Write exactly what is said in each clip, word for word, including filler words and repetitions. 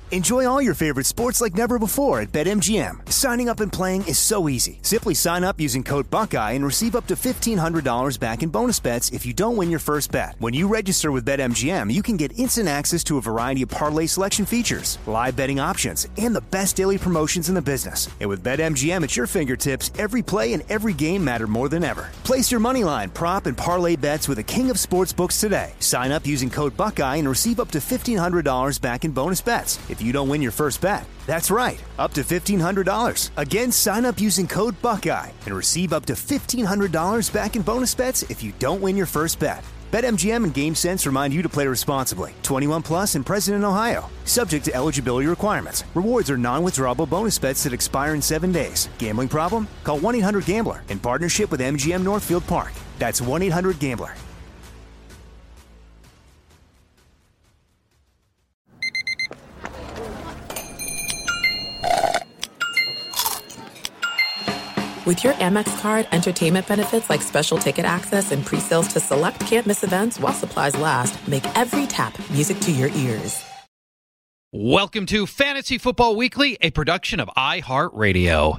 Enjoy all your favorite sports like never before at BetMGM. Signing up and playing is so easy. Simply sign up using code Buckeye and receive up to fifteen hundred dollars back in bonus bets if you don't win your first bet. When you register with BetMGM, you can get instant access to a variety of parlay selection features, live betting options, and the best daily promotions in the business. And with BetMGM at your fingertips, every play and every game matter more than ever. Place your moneyline, prop, and parlay bets with the king of sportsbooks today. Sign up using code Buckeye and receive up to fifteen hundred dollars back in bonus bets if you don't win your first bet. That's right, up to fifteen hundred dollars. Again, sign up using code Buckeye and receive up to fifteen hundred dollars back in bonus bets if you don't win your first bet. BetMGM and GameSense remind you to play responsibly. twenty-one plus and present in Ohio. Subject to eligibility requirements. Rewards are non-withdrawable bonus bets that expire in seven days. Gambling problem? Call one eight hundred gambler in partnership with M G M Northfield Park. That's one eight hundred gambler. With your Amex card, entertainment benefits like special ticket access and pre-sales to select can't-miss events while supplies last make every tap music to your ears. Welcome to Fantasy Football Weekly, a production of iHeartRadio.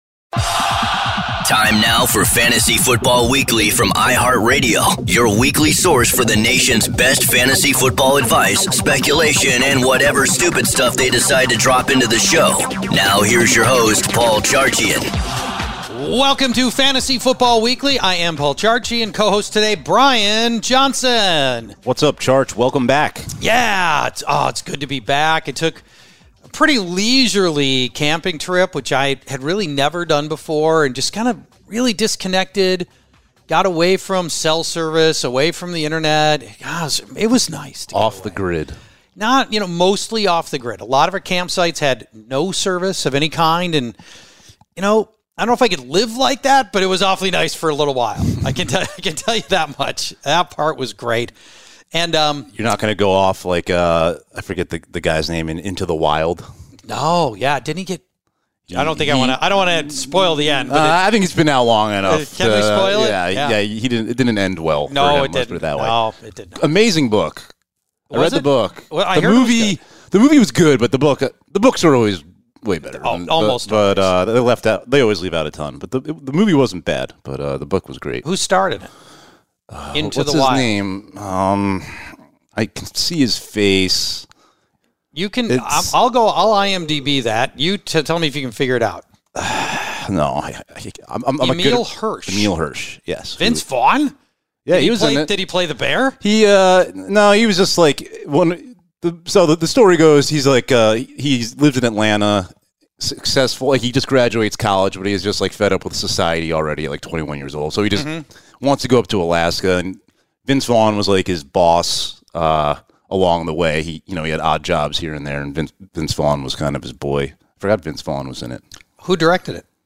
Time now for Fantasy Football Weekly from iHeartRadio, your weekly source for the nation's best fantasy football advice, speculation, and whatever stupid stuff they decide to drop into the show. Now here's your host, Paul Charchian. Welcome to Fantasy Football Weekly. I am Paul Charchi, and co-host today, Brian Johnson. What's up, Charch? Welcome back. Yeah, it's, oh, it's good to be back. It took a pretty leisurely camping trip, which I had really never done before, and just kind of really disconnected, got away from cell service, away from the internet. Gosh, it was nice. To off the grid. Not, you know, mostly off the grid. A lot of our campsites had no service of any kind, and, you know, I don't know if I could live like that, but it was awfully nice for a little while. I can tell I can tell you that much. That part was great. And um, you're not going to go off like uh, I forget the, the guy's name in Into the Wild. No, yeah, didn't he get? I don't think he, I want to. I don't want to spoil the end. But uh, it, I think it's been out long enough. Can we spoil uh, it? Yeah, yeah, yeah. He didn't. It didn't end well. No, for him, it didn't. Put it that way. No, it didn't. Amazing book. I was read it? the book. Well, I the heard movie. It was good. The movie was good, but the book. The books are always way better. Oh, almost. But, but uh, they left out. They always leave out a ton. But the the movie wasn't bad. But uh, the book was great. Who started it? Uh, Into what's the his Wild. name? Um, I can see his face. You can. I'll, I'll go. I'll IMDb that. You t- tell me if you can figure it out. No, I, I, I'm, I'm Emil a good, Hirsch. Emil Hirsch. Yes. Vince Vaughn. Yeah, did he, he was play, in it. Did he play the bear? He uh, no, he was just like one. The, so the, the story goes, he's like uh, he's lived in Atlanta, successful. Like he just graduates college, but he's just like fed up with society already at like twenty-one years old. So he just mm-hmm. wants to go up to Alaska. And Vince Vaughn was like his boss uh, along the way. He you know he had odd jobs here and there, and Vince, Vince Vaughn was kind of his boy. I forgot Vince Vaughn was in it. Who directed it?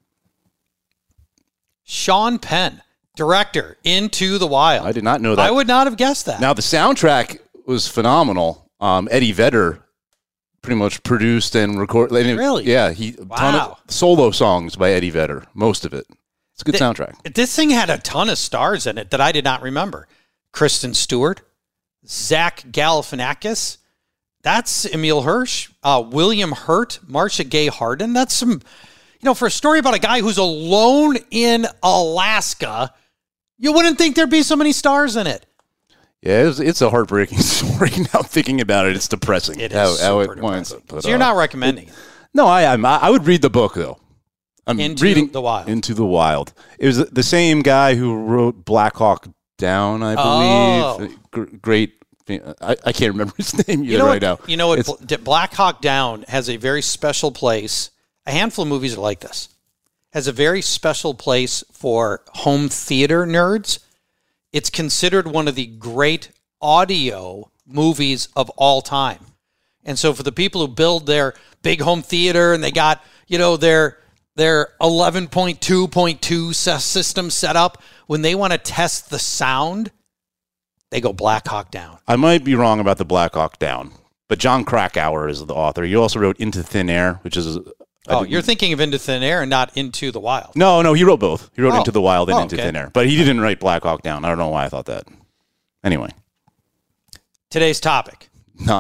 Sean Penn, director, Into the Wild. I did not know that. I would not have guessed that. Now, the soundtrack was phenomenal. Um, Eddie Vedder pretty much produced and recorded. Really? Yeah. He, wow. ton of solo songs by Eddie Vedder, most of it. It's a good the, soundtrack. This thing had a ton of stars in it that I did not remember. Kristen Stewart, Zach Galifianakis. That's Emil Hirsch. Uh, William Hurt, Marcia Gay Harden. That's some... You know, for a story about a guy who's alone in Alaska, you wouldn't think there'd be so many stars in it. Yeah, it's, it's a heartbreaking story. Now thinking about it, it's depressing. It how, is how super it winds depressing. up. But, so you're uh, not recommending it? No, I am. I would read the book, though. I'm Into reading the Wild. Into the Wild. It was the same guy who wrote Black Hawk Down, I believe. Oh. Great. I, I can't remember his name you know right what, now. You know what? Black Hawk Down has a very special place. A handful of movies are like this. Has a very special place for home theater nerds. It's considered one of the great audio movies of all time. And so for the people who build their big home theater and they got, you know, their their eleven point two point two system set up, when they want to test the sound, they go Black Hawk Down. I might be wrong about the Black Hawk Down, but John Krakauer is the author. He also wrote Into Thin Air, which is... Oh, you're thinking of Into Thin Air and not Into the Wild. No, no, he wrote both. He wrote oh. Into the Wild and oh, Into okay. Thin Air. But he didn't write Black Hawk Down. I don't know why I thought that. Anyway. Today's topic. Not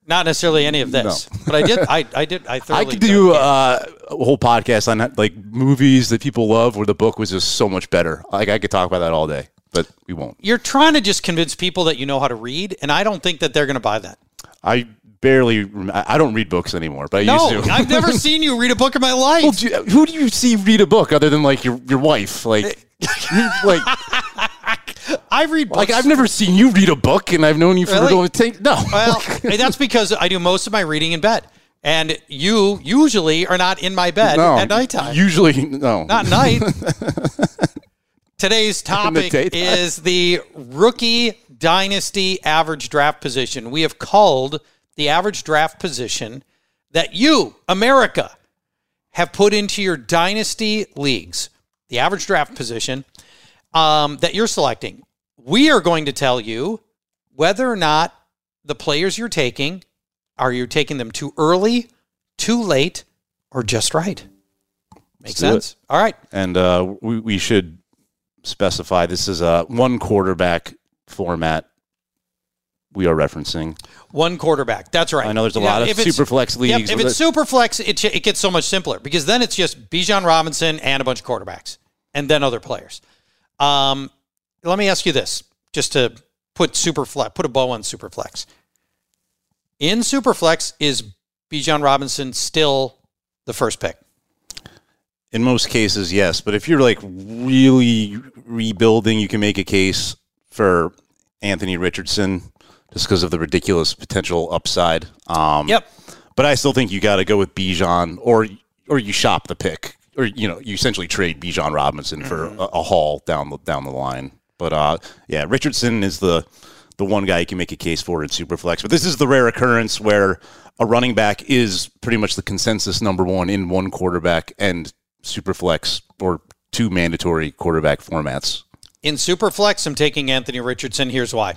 Not necessarily any of this, No. but I did. I, I did. I thoroughly. I could do uh, a whole podcast on like movies that people love where the book was just so much better. Like I could talk about that all day, but we won't. You're trying to just convince people that you know how to read, and I don't think that they're going to buy that. I barely. rem- I don't read books anymore, but I No, used to. I've never seen you read a book in my life. Well, do you- who do you see read a book other than like your your wife? Like, you- like, I read books. like I've never seen you read a book, and I've known you for Really? going to take no. Well, that's because I do most of my reading in bed, and you usually are not in my bed no, at nighttime. Usually, no. Not at night. Today's topic daytime. is the rookie dynasty average draft position. We have called the average draft position that you, America, have put into your dynasty leagues. The average draft position um, that you're selecting. We are going to tell you whether or not the players you're taking, are you taking them too early, too late, or just right? Makes Let's do sense? All right. And uh, we we should specify this is a one quarterback format we are referencing. One quarterback. That's right. I know there's a Yeah, lot of if it's- super flex Yep, leagues. if with it's it. super flex, it, ch- it gets so much simpler because then it's just Bijan Robinson and a bunch of quarterbacks and then other players. Um, let me ask you this, just to put super flex, put a bow on super flex. In super flex, is Bijan Robinson still the first pick? In most cases, yes. But if you're like really rebuilding, you can make a case for Anthony Richardson just because of the ridiculous potential upside. Um, Yep. But I still think you got to go with Bijan, or or you shop the pick, or you know you essentially trade Bijan Robinson for a, a haul down the down the line. But uh, yeah, Richardson is the the one guy you can make a case for in Superflex. But this is the rare occurrence where a running back is pretty much the consensus number one in one quarterback and Superflex or two mandatory quarterback formats. In Superflex, I'm taking Anthony Richardson. Here's why.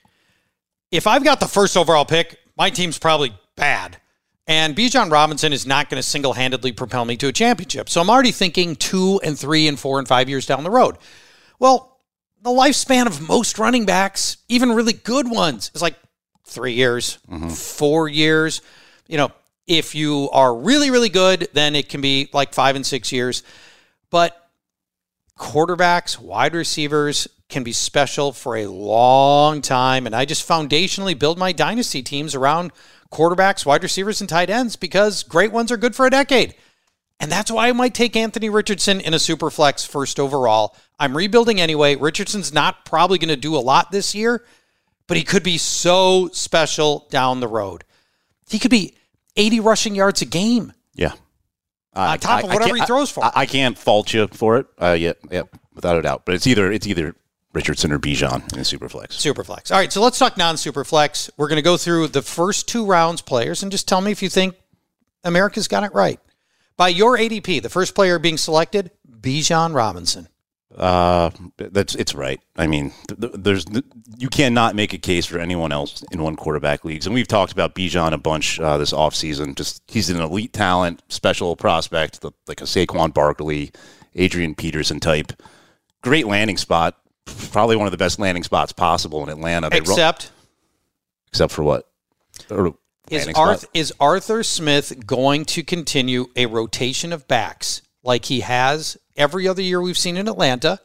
If I've got the first overall pick, my team's probably bad. And Bijan Robinson is not going to single-handedly propel me to a championship. So I'm already thinking two and three and four and five years down the road. Well, the lifespan of most running backs, even really good ones, is like three years, mm-hmm. four years. You know, if you are really, really good, then it can be like five and six years. But quarterbacks, wide receivers can be special for a long time. And I just foundationally build my dynasty teams around quarterbacks, wide receivers, and tight ends because great ones are good for a decade. And that's why I might take Anthony Richardson in a super flex first overall. I'm rebuilding anyway. Richardson's not probably going to do a lot this year, but he could be so special down the road. He could be eighty rushing yards a game. Yeah. On I, top of I- I whatever can't- he throws for. I, I can't fault you for it. Uh, yeah, yeah, without a doubt. But it's either it's either Richardson or Bijan in Superflex. Superflex. All right, so let's talk non-Superflex. We're going to go through the first two rounds players and just tell me if you think America's got it right. By your A D P, the first player being selected, Bijan Robinson. Uh, that's it's right. I mean, th- th- there's th- you cannot make a case for anyone else in one quarterback leagues, and we've talked about Bijan a bunch uh, this offseason. Just he's an elite talent, special prospect, the, like a Saquon Barkley, Adrian Peterson type. Great landing spot, probably one of the best landing spots possible in Atlanta. They ro- Except, except for what? Or is, landing Arth- spot? is Arthur Smith going to continue a rotation of backs like he has every other year we've seen in Atlanta?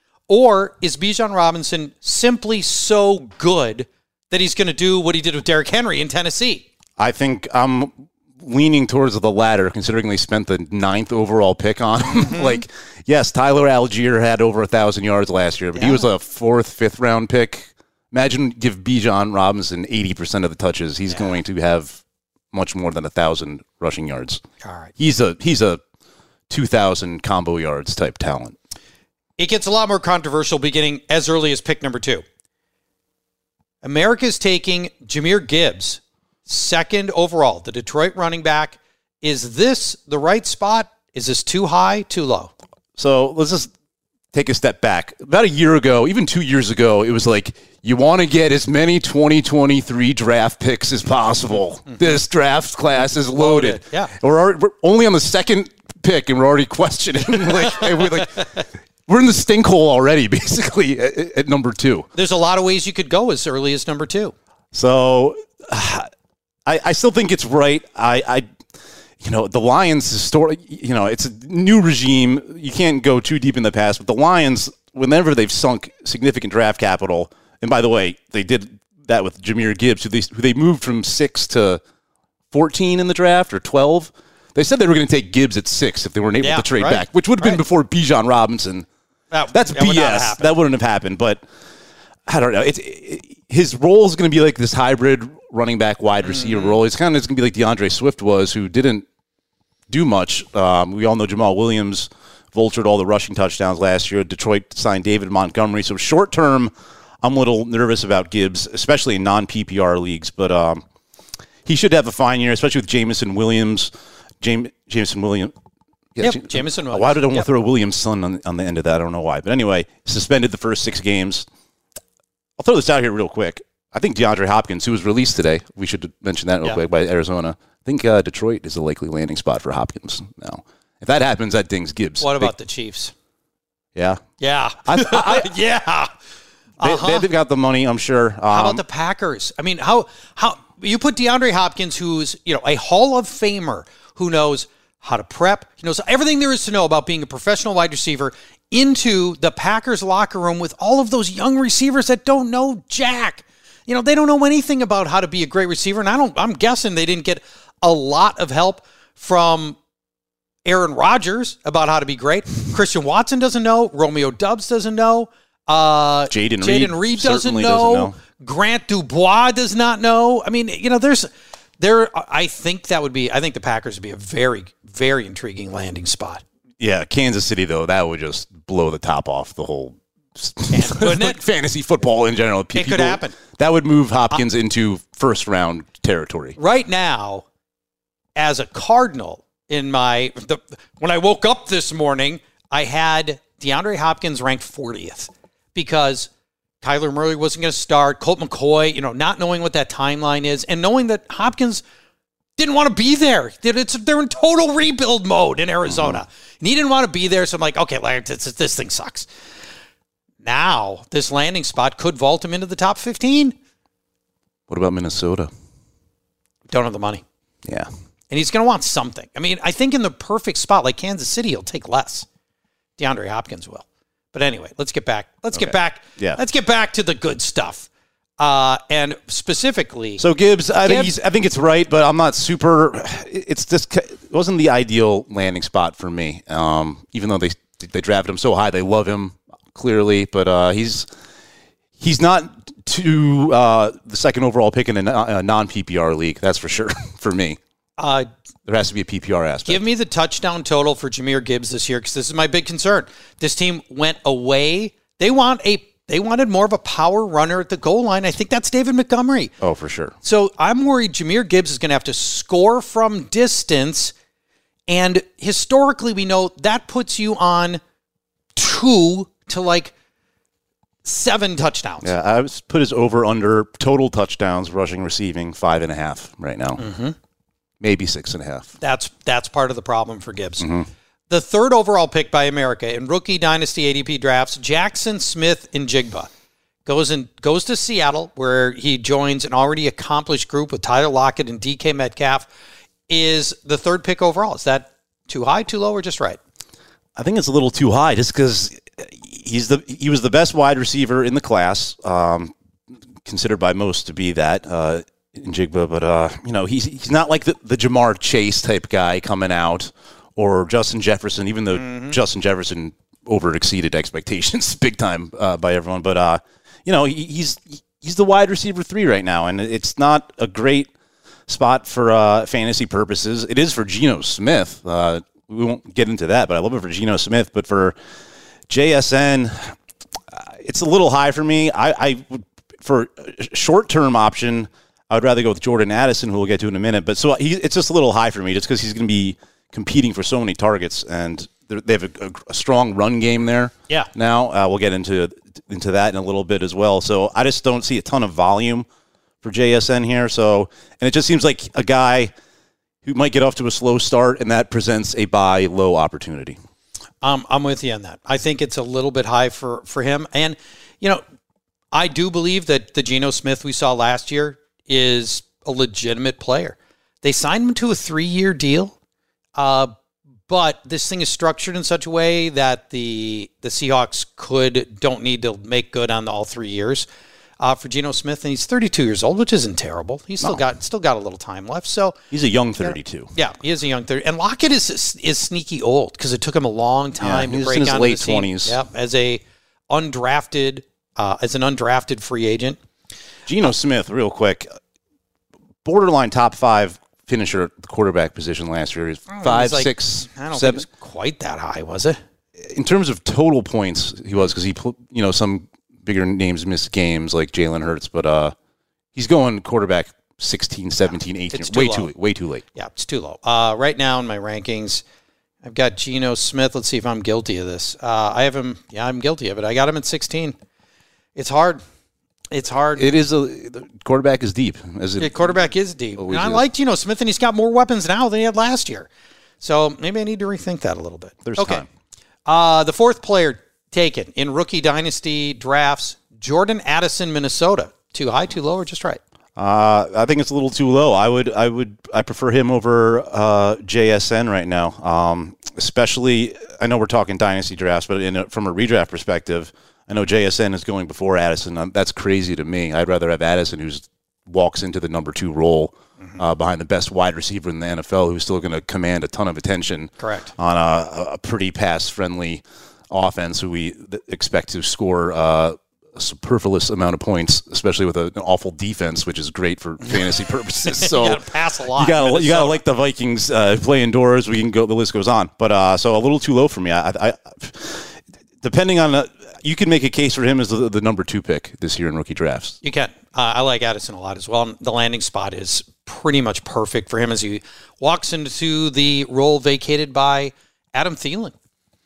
Or is Bijan Robinson simply so good that he's going to do what he did with Derrick Henry in Tennessee? I think I'm leaning towards the latter, considering they spent the ninth overall pick on him. Mm-hmm. Like, yes, Tyler Algier had over a thousand yards last year, but Yeah. he was a fourth, fifth round pick. Imagine give Bijan Robinson eighty percent of the touches. He's Yeah. going to have much more than a thousand rushing yards. All right. He's a he's a two thousand combo yards type talent. It gets a lot more controversial beginning as early as pick number two. America's taking Jahmyr Gibbs, second overall, the Detroit running back. Is this the right spot? Is this too high, too low? So let's just take a step back. About a year ago, even two years ago, it was like, you want to get as many twenty twenty-three draft picks as possible. Mm-hmm. This draft class is loaded. Loaded, yeah. We're, already, we're only on the second pick, and we're already questioning. like, we're like, we're in the stink hole already, basically, at, at number two. There's a lot of ways you could go as early as number two. So uh, I, I still think it's right. I, I, you know, the Lions, story, you know, it's a new regime. You can't go too deep in the past, but the Lions, whenever they've sunk significant draft capital, and by the way, they did that with Jahmyr Gibbs, who they, who they moved from six to fourteen in the draft, or twelve. They said they were going to take Gibbs at six if they weren't able yeah, to trade right, back, which would have been right. before Bijan Robinson. That, That's that B S. Would not have That wouldn't have happened, but I don't know. It's it, his role is going to be like this hybrid running back wide receiver mm-hmm. role. It's kind of it's going to be like DeAndre Swift was, who didn't do much. Um, we all know Jamal Williams vultured all the rushing touchdowns last year. Detroit signed David Montgomery. So short term, I'm a little nervous about Gibbs, especially in non-P P R leagues. But um, he should have a fine year, especially with Jameson Williams. James, Jameson Williams. Yeah, yep, J- Jameson Williams. Why did I want yep. to throw Williams' son on, on the end of that? I don't know why. But anyway, suspended the first six games. I'll throw this out here real quick. I think DeAndre Hopkins, who was released today, we should mention that real yeah. quick, by Arizona. I think uh, Detroit is a likely landing spot for Hopkins now. If that happens, that dings Gibbs. What about they, the Chiefs? Yeah. Yeah. I, I, yeah. Uh-huh. They, they've got the money, I'm sure. Um, how about the Packers? I mean, how how you put DeAndre Hopkins, who's, you know, a Hall of Famer, who knows how to prep, he knows everything there is to know about being a professional wide receiver, into the Packers locker room with all of those young receivers that don't know jack. You know, they don't know anything about how to be a great receiver, and I don't. I'm guessing they didn't get a lot of help from Aaron Rodgers about how to be great. Christian Watson doesn't know. Romeo Doubs doesn't know. Uh, Jaden Reed, Reed doesn't know. doesn't know. Grant Dubois does not know. I mean, you know, there's there. I think that would be. I think the Packers would be a very, very intriguing landing spot. Yeah, Kansas City, though, that would just blow the top off the whole Couldn't it? fantasy football in general. People, It could happen. That would move Hopkins uh, into first-round territory. Right now, as a Cardinal, in my the, when I woke up this morning, I had DeAndre Hopkins ranked fortieth because Kyler Murray wasn't going to start. Colt McCoy, you know, not knowing what that timeline is, and knowing that Hopkins didn't want to be there. It's, they're in total rebuild mode in Arizona. Mm-hmm. And he didn't want to be there, so I'm like, okay, Larry, this, this thing sucks. Now, this landing spot could vault him into the top fifteen. What about Minnesota? Don't have the money. Yeah. And he's going to want something. I mean, I think in the perfect spot, like Kansas City, he'll take less. DeAndre Hopkins will. But anyway, let's get back. Let's okay. get back. Yeah. Let's get back to the good stuff. Uh, and specifically, so Gibbs, I Gibbs, think he's, I think it's right, but I'm not super. It's just it wasn't the ideal landing spot for me. Um, even though they they drafted him so high, they love him clearly, but uh, he's he's not to uh, the second overall pick in a, a non-P P R league. That's for sure for me. Uh, there has to be a P P R aspect. Give me the touchdown total for Jahmyr Gibbs this year, because this is my big concern. This team went away. They want a They wanted more of a power runner at the goal line. I think that's David Montgomery. Oh, for sure. So I'm worried Jahmyr Gibbs is going to have to score from distance. And historically, we know that puts you on two to like seven touchdowns. Yeah, I was put his over under total touchdowns, rushing, receiving, five and a half right now. Mm-hmm. Maybe six and a half. That's, that's part of the problem for Gibbs. Mm-hmm. The third overall pick by America in rookie dynasty A D P drafts, Jackson Smith-Njigba, goes in, goes to Seattle, where he joins an already accomplished group with Tyler Lockett and D K Metcalf, is the third pick overall. Is that too high, too low, or just right? I think it's a little too high, just because he's the he was the best wide receiver in the class, um, considered by most to be that, uh, Njigba. But uh, you know, he's he's not like the, the Jamar Chase type guy coming out. Or Justin Jefferson, even though mm-hmm. Justin Jefferson over exceeded expectations big time uh, by everyone. But, uh, you know, he, he's he's the wide receiver three right now, and it's not a great spot for uh, fantasy purposes. It is for Geno Smith. Uh, we won't get into that, but I love it for Geno Smith. But for J S N, uh, it's a little high for me. I, I would, for a short-term option, I would rather go with Jordan Addison, who we'll get to in a minute. But so he, it's just a little high for me, just because he's going to be competing for so many targets, and they have a, a, a strong run game there. Yeah. Now uh, we'll get into into that in a little bit as well. So I just don't see a ton of volume for J S N here. So, and it just seems like a guy who might get off to a slow start, and that presents a buy low opportunity. Um, I'm with you on that. I think it's a little bit high for for him, and you know, I do believe that the Geno Smith we saw last year is a legitimate player. They signed him to a three-year deal, uh, but this thing is structured in such a way that the the Seahawks could don't need to make good on the, all three years uh, for Geno Smith, and he's thirty-two years old, which isn't terrible. He's still no. got still got a little time left. So he's a young thirty-two. Yeah, he is a young thirty. And Lockett is is sneaky old because it took him a long time yeah, to break in his onto late the scene. twenties. Yep, as a undrafted uh, as an undrafted free agent. Geno uh, Smith, real quick, borderline top five finisher at the quarterback position last year. Five, like, six, I don't seven. think it was quite that high, was it? In terms of total points, he was because he, you know, some bigger names missed games like Jalen Hurts, but uh, he's going quarterback sixteen, seventeen, eighteen. It's too way low. too way too late. Yeah, it's too low. Uh, right now in my rankings, I've got Geno Smith. Let's see if I'm guilty of this. Uh, I have him. Yeah, I'm guilty of it. I got him at sixteen. It's hard. It's hard. It is a the quarterback is deep. As it yeah, quarterback is deep. And I like Geno Smith, and he's got more weapons now than he had last year. So maybe I need to rethink that a little bit. There's okay. time. Uh, the fourth player taken in rookie dynasty drafts, Jordan Addison, Minnesota. Too high, too low, or just right? Uh, I think it's a little too low. I would, I would, I prefer him over uh, J S N right now. Um, especially, I know we're talking dynasty drafts, but in a, from a redraft perspective, I know J S N is going before Addison. Um, that's crazy to me. I'd rather have Addison, who walks into the number two role mm-hmm. uh, behind the best wide receiver in the N F L, who's still going to command a ton of attention. Correct. On a, a pretty pass-friendly offense, who we expect to score uh, a superfluous amount of points, especially with a, an awful defense, which is great for fantasy purposes. So you got to pass a lot. You got you got to like the Vikings uh, play indoors. We can go. The list goes on, but uh, so a little too low for me. I, I depending on the. You can make a case for him as the, the number two pick this year in rookie drafts. You can. Uh, I like Addison a lot as well. The landing spot is pretty much perfect for him as he walks into the role vacated by Adam Thielen.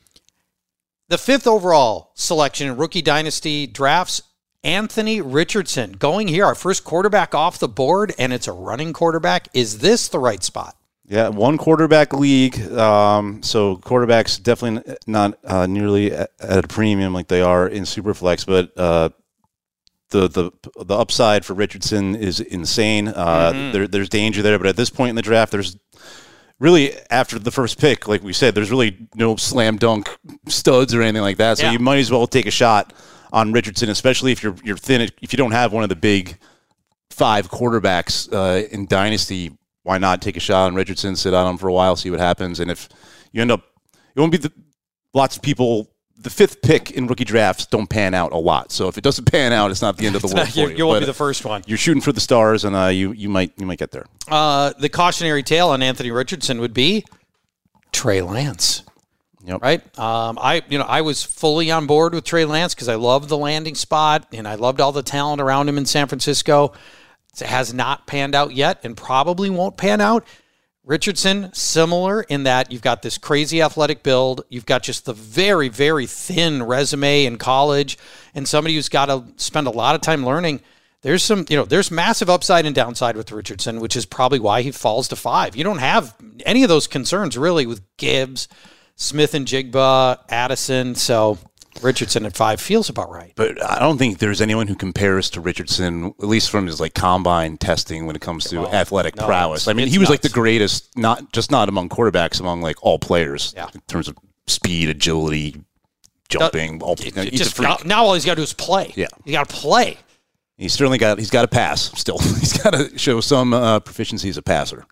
The fifth overall selection in rookie dynasty drafts, Anthony Richardson. Going here, our first quarterback off the board, and it's a running quarterback. Is this the right spot? Yeah, one quarterback league, um, so quarterbacks definitely not uh, nearly at a premium like they are in Superflex, but uh, the the the upside for Richardson is insane. Uh, mm-hmm. there, there's danger there, but at this point in the draft, there's really, after the first pick, like we said, there's really no slam dunk studs or anything like that, so yeah. you might as well take a shot on Richardson, especially if you're you're thin, if you don't have one of the big five quarterbacks uh, in Dynasty. Why not take a shot on Richardson, sit on him for a while, see what happens, and if you end up, it won't be the lots of people. The fifth pick in rookie drafts don't pan out a lot, so if it doesn't pan out, it's not the end of the world for you. You won't be the first one. You're shooting for the stars, and uh, you you might you might get there. Uh, the cautionary tale on Anthony Richardson would be Trey Lance. Yep. Right. Um, I you know I was fully on board with Trey Lance because I loved the landing spot and I loved all the talent around him in San Francisco. It has not panned out yet and probably won't pan out. Richardson, similar in that you've got this crazy athletic build. You've got just the very, very thin resume in college and somebody who's got to spend a lot of time learning. There's some, you know, there's massive upside and downside with Richardson, which is probably why he falls to five. You don't have any of those concerns really with Gibbs, Smith and Jigba, Addison. So Richardson at five feels about right. But I don't think there's anyone who compares to Richardson, at least from his like combine testing when it comes to well, athletic no, prowess. I mean, he was nuts. Like the greatest, not just not among quarterbacks, among like all players yeah. in terms of speed, agility, jumping. Uh, all, it, you know, it he's just, a freak. Now, now all he's got to do is play. Yeah, he got to play. He's certainly got. He's got to pass. Still, he's got to show some uh, proficiency as a passer.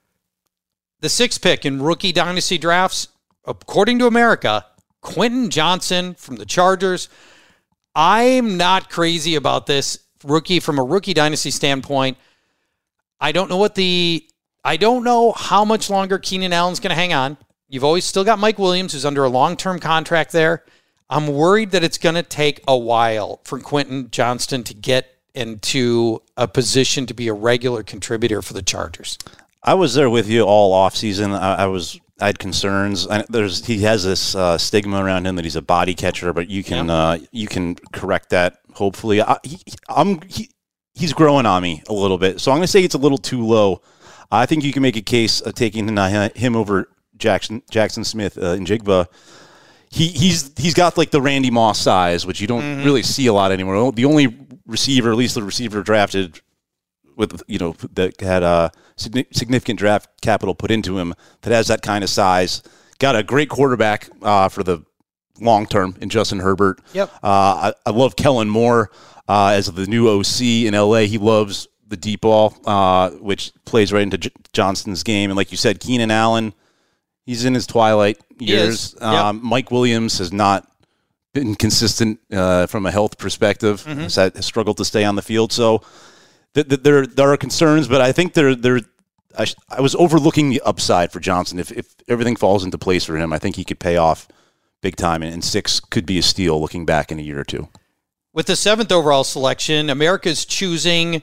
The sixth pick in rookie dynasty drafts, according to America, Quentin Johnson from the Chargers. I'm not crazy about this rookie from a rookie dynasty standpoint. I don't know what the I don't know how much longer Keenan Allen's going to hang on. You've always still got Mike Williams, who's under a long-term contract there. I'm worried that it's going to take a while for Quentin Johnston to get into a position to be a regular contributor for the Chargers. I was there with you all offseason. I, I was I had concerns. I, there's he has this uh, stigma around him that he's a body catcher, but you can yeah. uh, you can correct that. Hopefully, I, he, I'm he, he's growing on me a little bit, so I'm going to say it's a little too low. I think you can make a case of taking him over Jackson Jackson Smith uh, and Jigba. He he's he's got like the Randy Moss size, which you don't mm-hmm. really see a lot anymore. The only receiver, at least the receiver drafted with you know that had a significant draft capital put into him that has that kind of size. Got a great quarterback uh, for the long term in Justin Herbert. Yep. Uh, I, I love Kellen Moore uh, as the new O C in L A. He loves the deep ball, uh, which plays right into J- Johnston's game. And like you said, Keenan Allen, he's in his twilight years. Yep. Um, Mike Williams has not been consistent uh, from a health perspective. Mm-hmm. Has, had, has struggled to stay on the field. So th- th- there there are concerns, but I think there there. I, sh- I was overlooking the upside for Johnson. If if everything falls into place for him, I think he could pay off big time, and, and six could be a steal looking back in a year or two. With the seventh overall selection, America's choosing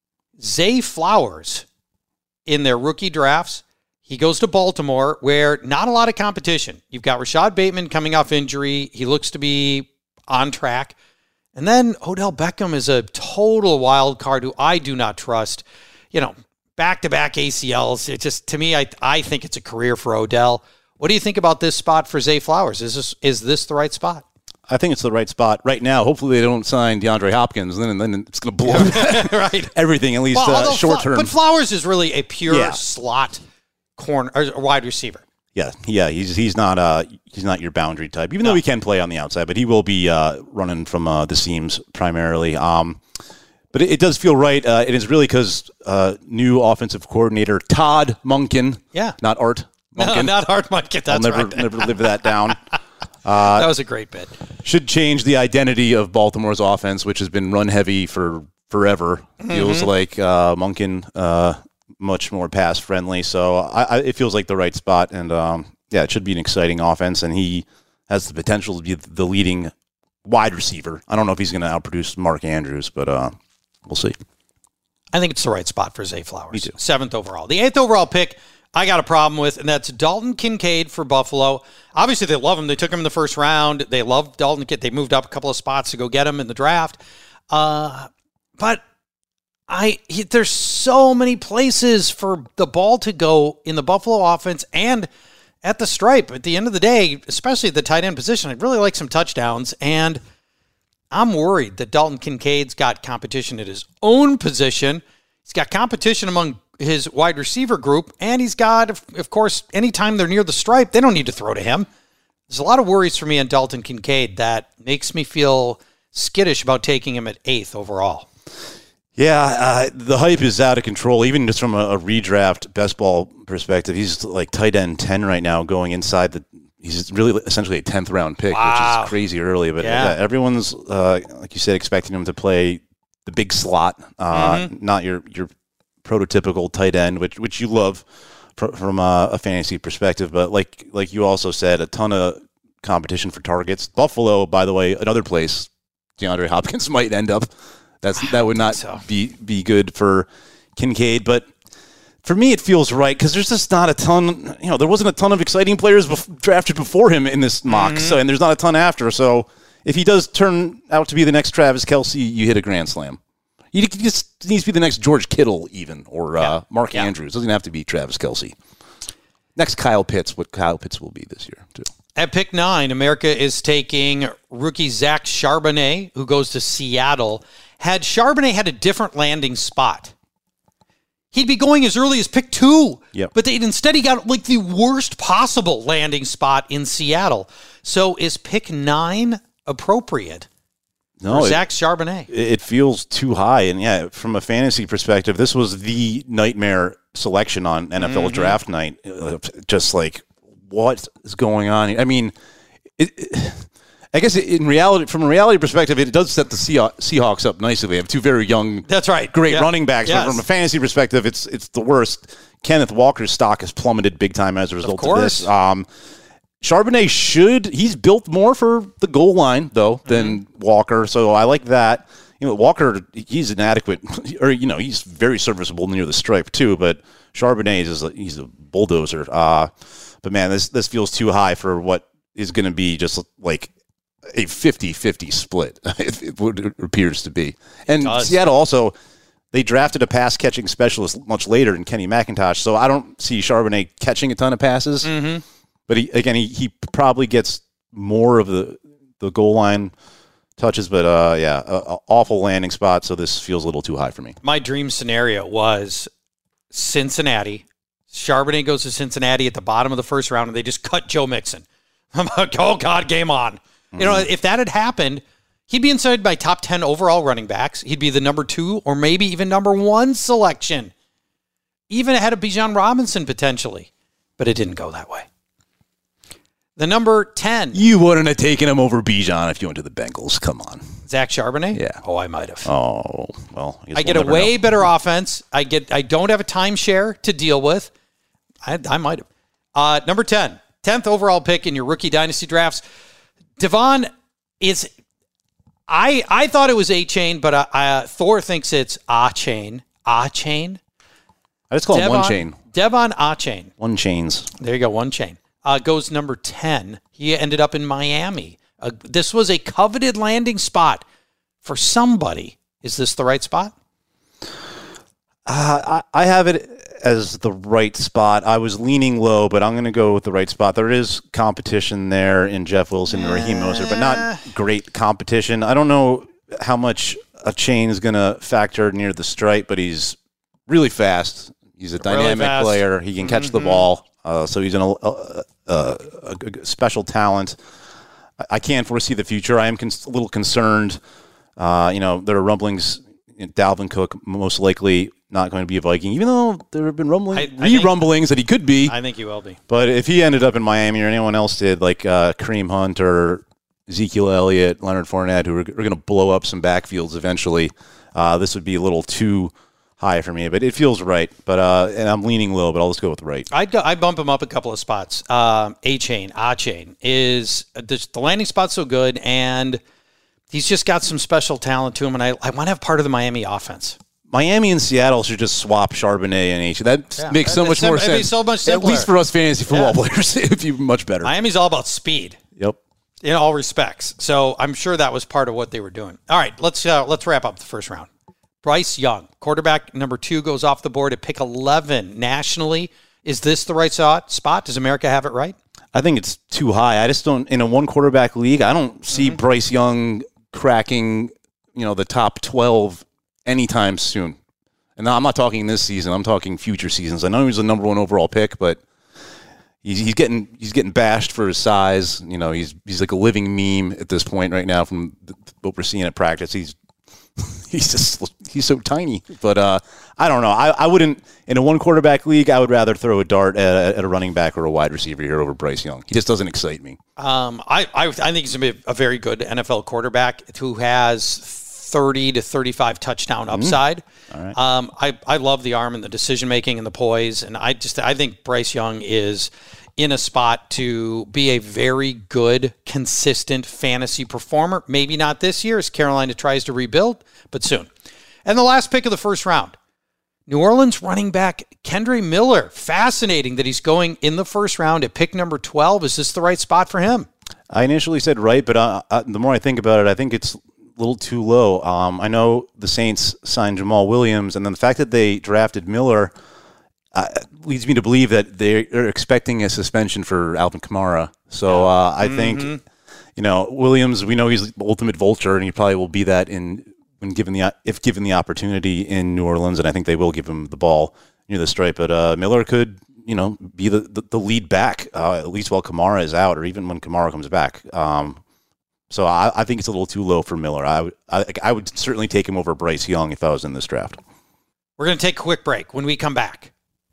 Zay Flowers in their rookie drafts. He goes to Baltimore, where not a lot of competition. You've got Rashad Bateman coming off injury. He looks to be on track. And then Odell Beckham is a total wild card who I do not trust. You know, back-to-back A C Ls. It just, to me, I I think it's a career for Odell. What do you think about this spot for Zay Flowers? Is this is this the right spot? I think it's the right spot right now. Hopefully they don't sign DeAndre Hopkins, and then, then it's going to blow right. everything, at least well, uh, short term. But Flowers is really a pure yeah. slot corner or wide receiver. Yeah, yeah, he's he's not uh he's not your boundary type, even no. though he can play on the outside, but he will be uh, running from uh, the seams primarily. Um, But it, it does feel right. Uh, it is really because uh, new offensive coordinator Todd Monken. Yeah. Not Art Monken. No, not Art Monken. That's I'll never, right. never live that down. Uh, that was a great bit. Should change the identity of Baltimore's offense, which has been run heavy for forever. Mm-hmm. Feels like uh, Monken uh, much more pass friendly. So I, I, it feels like the right spot. And um, yeah, it should be an exciting offense. And he has the potential to be the leading wide receiver. I don't know if he's going to outproduce Mark Andrews, but uh, we'll see. I think it's the right spot for Zay Flowers. Me too. Seventh overall. The eighth overall pick, I got a problem with, and that's Dalton Kincaid for Buffalo. Obviously, they love him. They took him in the first round. They love Dalton Kincaid. They moved up a couple of spots to go get him in the draft. Uh, but I he, there's so many places for the ball to go in the Buffalo offense and at the stripe. At the end of the day, especially at the tight end position, I'd really like some touchdowns, and I'm worried that Dalton Kincaid's got competition at his own position. He's got competition among his wide receiver group, and he's got, of, of course, anytime they're near the stripe, they don't need to throw to him. There's a lot of worries for me on Dalton Kincaid that makes me feel skittish about taking him at eighth overall. Yeah, uh, the hype is out of control, even just from a, a redraft best ball perspective. He's like tight end ten right now, going inside the he's really essentially a tenth round pick, wow. which is crazy early. But yeah. Yeah, everyone's, uh, like you said, expecting him to play the big slot, uh, mm-hmm. not your your prototypical tight end, which which you love fr- from a, a fantasy perspective. But like like you also said, a ton of competition for targets. Buffalo, by the way, another place DeAndre Hopkins might end up. That's that would not so. be be good for Kincaid, but for me, it feels right because there's just not a ton. You know, there wasn't a ton of exciting players bef- drafted before him in this mock, mm-hmm. so and there's not a ton after. So if he does turn out to be the next Travis Kelce, you hit a grand slam. He just needs to be the next George Kittle, even or yeah. uh, Mark yeah. Andrews. Doesn't have to be Travis Kelce. Next, Kyle Pitts. What Kyle Pitts will be this year too. At pick nine, America is taking rookie Zach Charbonnet, who goes to Seattle. Had Charbonnet had a different landing spot, he'd be going as early as pick two. Yep. But they, instead, he got like the worst possible landing spot in Seattle. So is pick nine appropriate no, for it, Zach Charbonnet? It feels too high. And yeah, from a fantasy perspective, this was the nightmare selection on N F L mm-hmm. draft night. Just like, what is going on? I mean, it, it, I guess in reality, from a reality perspective, it does set the Seahawks up nicely. They have two very young, that's right, great yeah. running backs. Yes. But from a fantasy perspective, it's it's the worst. Kenneth Walker's stock has plummeted big time as a result of, of this. Um, Charbonnet should he's built more for the goal line though than mm-hmm. Walker, so I like that. You know, Walker he's inadequate, or you know he's very serviceable near the stripe too. But Charbonnet is a, he's a bulldozer. Uh, but man, this this feels too high for what is going to be just like a fifty-fifty split, it, it appears to be. And Seattle also, they drafted a pass-catching specialist much later in Kenny McIntosh, so I don't see Charbonnet catching a ton of passes. Mm-hmm. But he, again, he, he probably gets more of the, the goal line touches, but uh, yeah, a, a awful landing spot, so this feels a little too high for me. My dream scenario was Cincinnati. Charbonnet goes to Cincinnati at the bottom of the first round, and they just cut Joe Mixon. I'm like, oh, God, game on. Mm-hmm. You know, if that had happened, he'd be inside my top ten overall running backs. He'd be the number two or maybe even number one selection, even ahead of Bijan Robinson potentially. But it didn't go that way. The number ten. You wouldn't have taken him over Bijan if you went to the Bengals. Come on. Zach Charbonnet? Yeah. Oh, I might have. Oh, well. I, I get we'll a way know. better offense. I get. I don't have a timeshare to deal with. I, I might have. Uh, number ten. tenth overall pick in your rookie dynasty drafts. Devon is... I I thought it was A-Chain, but uh, uh, Thor thinks it's A-Chain. A-Chain? I just call Devon, him one chain. Devon A-Chain. One chains. There you go, one chain. Uh, goes number ten. He ended up in Miami. Uh, this was a coveted landing spot for somebody. Is this the right spot? Uh, I, I have it as the right spot. I was leaning low, but I'm going to go with the right spot. There is competition there in Jeff Wilson and Raheem Mostert, but not great competition. I don't know how much a chain is going to factor near the stripe, but he's really fast. He's a dynamic really player. He can catch mm-hmm. the ball. Uh, so he's an, uh, uh, a, a special talent. I, I can't foresee the future. I am cons- a little concerned. Uh, you know, there are rumblings. Dalvin Cook most likely not going to be a Viking, even though there have been rumbling, re-rumblings that he could be. I think he will be. But if he ended up in Miami or anyone else did, like uh, Kareem Hunt or Ezekiel Elliott, Leonard Fournette, who are, are going to blow up some backfields eventually, uh, this would be a little too high for me, but it feels right. But uh, and I'm leaning low, but I'll just go with right. I'd go, I'd bump him up a couple of spots. Um, A-Chain, A-Chain is the, the landing spot's so good, and he's just got some special talent to him, and I, I want to have part of the Miami offense. Miami and Seattle should just swap Charbonnet and H. That yeah, makes so much sim- more sense. It'd be so much simpler. At least for us fantasy football yeah. players, it'd be much better. Miami's all about speed. Yep. In all respects. So I'm sure that was part of what they were doing. All right, let's uh, let's wrap up the first round. Bryce Young, quarterback number two, goes off the board at pick eleven nationally. Is this the right spot? Does America have it right? I think it's too high. I just don't, in a one quarterback league, I don't see mm-hmm. Bryce Young cracking, you know, the top twelve anytime soon. And now I'm not talking this season. I'm talking future seasons. I know he was the number one overall pick, but he's, he's getting he's getting bashed for his size. You know, he's he's like a living meme at this point right now from the, what we're seeing at practice. He's he's just he's so tiny. But uh, I don't know. I, I wouldn't in a one quarterback league. I would rather throw a dart at, at a running back or a wide receiver here over Bryce Young. He just doesn't excite me. Um, I I, I think he's gonna be a very good N F L quarterback who has thirty to thirty-five touchdown upside. Mm-hmm. All right. Um, I, I love the arm and the decision making and the poise, and I just I think Bryce Young is in a spot to be a very good, consistent fantasy performer. Maybe not this year as Carolina tries to rebuild, but soon. And the last pick of the first round, New Orleans running back Kendre Miller. Fascinating that he's going in the first round at pick number twelve. Is this the right spot for him? I initially said right, but uh, uh, the more I think about it, I think it's little too low. Um, I know the Saints signed Jamal Williams, and then the fact that they drafted Miller uh, leads me to believe that they're expecting a suspension for Alvin Kamara. So uh, I mm-hmm. think, you know, Williams, we know he's the ultimate vulture, and he probably will be that in when given the if given the opportunity in New Orleans, and I think they will give him the ball near the stripe. But uh, Miller could, you know, be the, the, the lead back, uh, at least while Kamara is out, or even when Kamara comes back. Um, So I, I think it's a little too low for Miller. I would I, I would certainly take him over Bryce Young if I was in this draft. We're going to take a quick break. When we come back,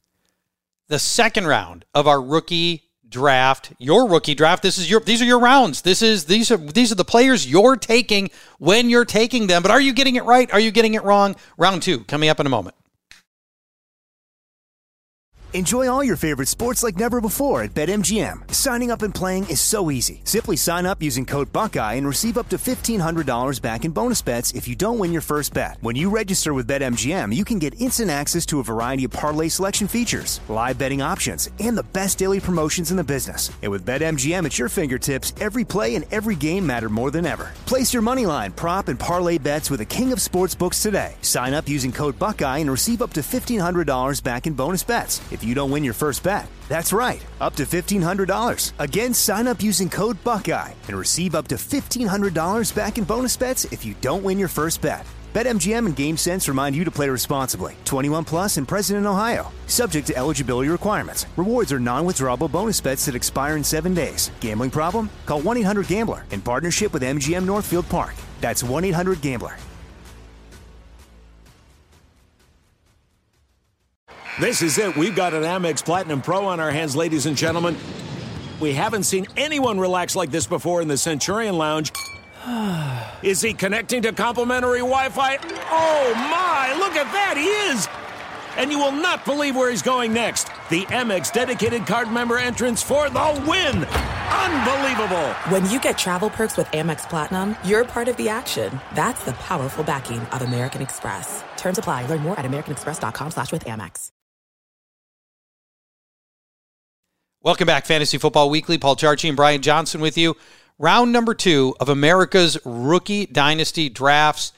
the second round of our rookie draft, your rookie draft. This is your these are your rounds. This is these are these are the players you're taking when you're taking them. But are you getting it right? Are you getting it wrong? Round two coming up in a moment. Enjoy all your favorite sports like never before at BetMGM. Signing up and playing is so easy. Simply sign up using code Buckeye and receive up to fifteen hundred dollars back in bonus bets if you don't win your first bet. When you register with BetMGM, you can get instant access to a variety of parlay selection features, live betting options, and the best daily promotions in the business. And with BetMGM at your fingertips, every play and every game matter more than ever. Place your moneyline, prop, and parlay bets with the king of sportsbooks today. Sign up using code Buckeye and receive up to fifteen hundred dollars back in bonus bets. If you don't win your first bet. That's right, up to fifteen hundred dollars. Again, sign up using code Buckeye and receive up to fifteen hundred dollars back in bonus bets if you don't win your first bet. BetMGM and GameSense remind you to play responsibly. twenty-one plus and present in Ohio. Subject to eligibility requirements. Rewards are non-withdrawable bonus bets that expire in seven days. Gambling problem? Call one eight hundred gambler in partnership with M G M Northfield Park. That's one eight hundred gambler. This is it. We've got an Amex Platinum Pro on our hands, ladies and gentlemen. We haven't seen anyone relax like this before in the Centurion Lounge. Is he connecting to complimentary Wi-Fi? Oh, my! Look at that! He is! And you will not believe where he's going next. The Amex dedicated card member entrance for the win! Unbelievable! When you get travel perks with Amex Platinum, you're part of the action. That's the powerful backing of American Express. Terms apply. Learn more at americanexpress.com slash with Amex. Welcome back, Fantasy Football Weekly. Paul Charchi and Brian Johnson with you. Round number two of America's Rookie Dynasty Drafts.